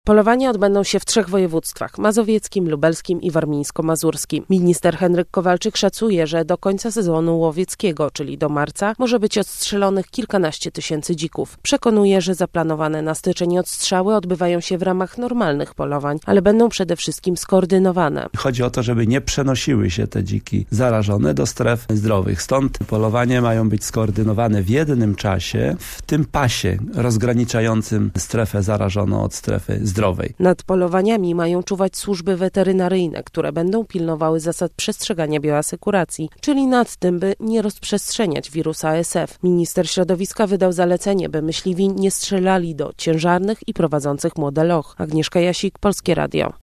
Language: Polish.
Polowania odbędą się w 3 województwach: mazowieckim, lubelskim i warmińsko-mazurskim. Minister Henryk Kowalczyk szacuje, że do końca sezonu łowieckiego, czyli do marca, może być odstrzelonych kilkanaście tysięcy dzików. Przekonuje, że zaplanowane na styczeń odstrzały odbywają się w ramach normalnych polowań, ale będą przede wszystkim skoordynowane. Chodzi o to, żeby nie przenosiły się te dziki zarażone do stref zdrowych. Stąd polowanie mają być skoordynowane w jednym czasie, w tym pasie rozgraniczającym strefę zarażoną od strefy zdrowej. Nad polowaniami mają czuwać służby weterynaryjne, które będą pilnowały zasad przestrzegania bioasekuracji, czyli nad tym, by nie rozprzestrzeniać wirusa ASF. Minister środowiska wydał zalecenie, by myśliwi nie strzelali do ciężarnych i prowadzących młode loch. Agnieszka Jasik, Polskie Radio.